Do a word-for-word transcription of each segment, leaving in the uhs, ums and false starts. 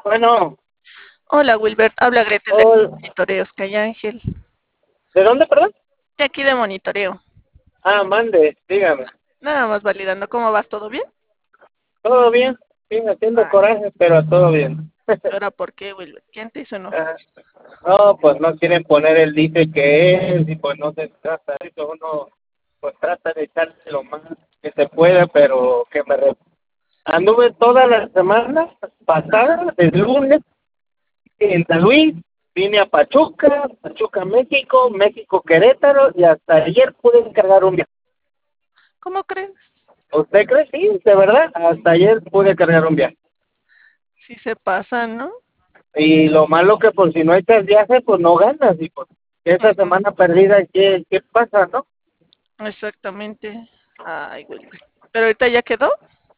Bueno, Hola Wilbert, habla Gretel de hol- Monitoreos, Calle Ángel. ¿de dónde, perdón? De aquí de Monitoreo. Ah, mande, dígame. Nada más validando, ¿cómo vas? ¿Todo bien? ¿Todo bien? Sí, haciendo Ah, coraje, pero todo bien. ¿ahora por qué, Wilbert? ¿Quién te hizo enojar? Ah, no, pues no quieren poner el dice que es, y pues no se trata de eso. Uno pues trata de echarle lo más que se pueda, pero que me... re- Anduve toda la semana Ajá. pasada, el lunes, en San Luis, vine a Pachuca, Pachuca, México, México, Querétaro, y hasta ayer pude encargar un viaje. ¿Cómo crees? ¿Usted cree? Sí, de verdad. Hasta ayer pude cargar un viaje. Sí se pasan, ¿no? Y lo malo que por si no echas viaje, pues no ganas. Y pues esa Ujú, semana perdida, ¿qué, qué pasa, no? exactamente. Ay, Wilbert. ¿Pero ahorita ya quedó?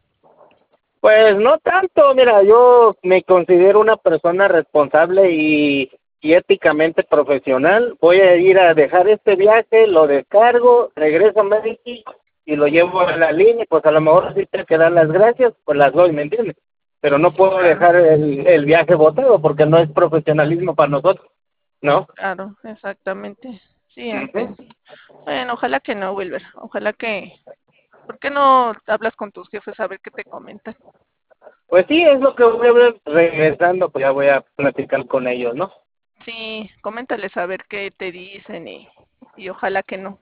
Pues no tanto. Mira, yo me considero una persona responsable y, y éticamente profesional. Voy a ir a dejar este viaje, lo descargo, regreso a México y lo llevo a la línea. Pues a lo mejor si te que dar las gracias, pues las doy, ¿me entiendes? Pero no Sí, puedo claro, dejar el, el viaje botado porque no es profesionalismo para nosotros, ¿no? claro, exactamente. Sí, Ujú. entiendo. Bueno, ojalá que no, Wilbert. Ojalá que... ¿Por qué no hablas con tus jefes a ver qué te comentan? Pues sí, es lo que voy a ver regresando, pues ya voy a platicar con ellos, ¿no? Sí, coméntales a ver qué te dicen y, y ojalá que no,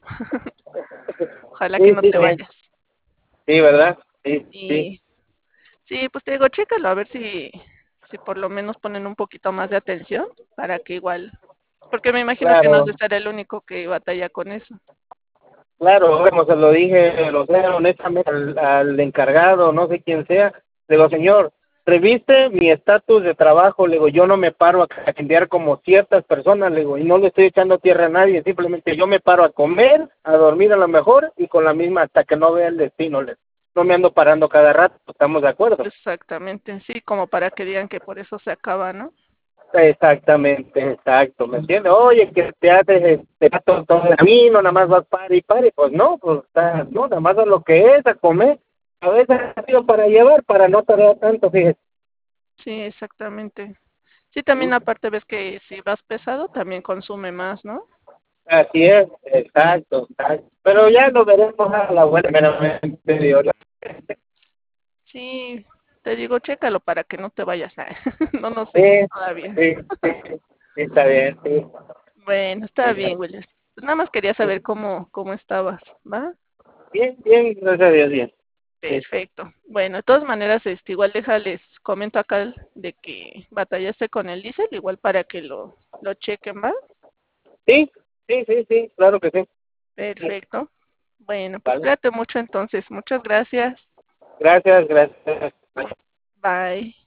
ojalá que Sí, no sí, te sí, vayas. sí, ¿verdad? Sí, sí, Y sí, pues te digo, chécalo a ver si, si por lo menos ponen un poquito más de atención para que igual, porque me imagino que no has de claro, ser el único que batalla con eso. claro, como se lo dije, lo sé honestamente al, al encargado, no sé quién sea, le digo, señor, reviste mi estatus de trabajo, le digo, yo no me paro a cambiar como ciertas personas, le digo, y no le estoy echando tierra a nadie, simplemente yo me paro a comer, a dormir a lo mejor, y con la misma hasta que no vea el destino, le, no me ando parando cada rato, ¿estamos de acuerdo? Exactamente, sí, como para que digan que por eso se acaba, ¿no? Exactamente, exacto, ¿me entiendes? Oye, que te haces este todo, todo el camino, nada más vas pare y pare, pues no, pues está, no, nada más a lo que es, a comer, a veces ha sido para llevar, para no tardar tanto, fíjate. Sí, exactamente. Sí, también aparte ves que si vas pesado también consume más, ¿no? Así es, exacto, exacto, pero ya lo veremos a la buena, meramente Dios. Sí, te digo, chécalo para que no te vayas. No nos Sí, eches todavía. sí, sí, sí, está bien, sí, Bueno, está sí. bien, Willis. Pues nada más quería saber cómo, cómo estabas, ¿va? Bien, bien, gracias a Dios, bien. Sí, Perfecto. Bueno, de todas maneras, este, igual déjales, comento acá de que batallaste con el diésel, igual para que lo, lo chequen, ¿va? sí, sí, sí, sí, claro que sí. Perfecto. Bueno, pues Vale, cuídate mucho entonces. Muchas gracias. gracias, gracias. Bye.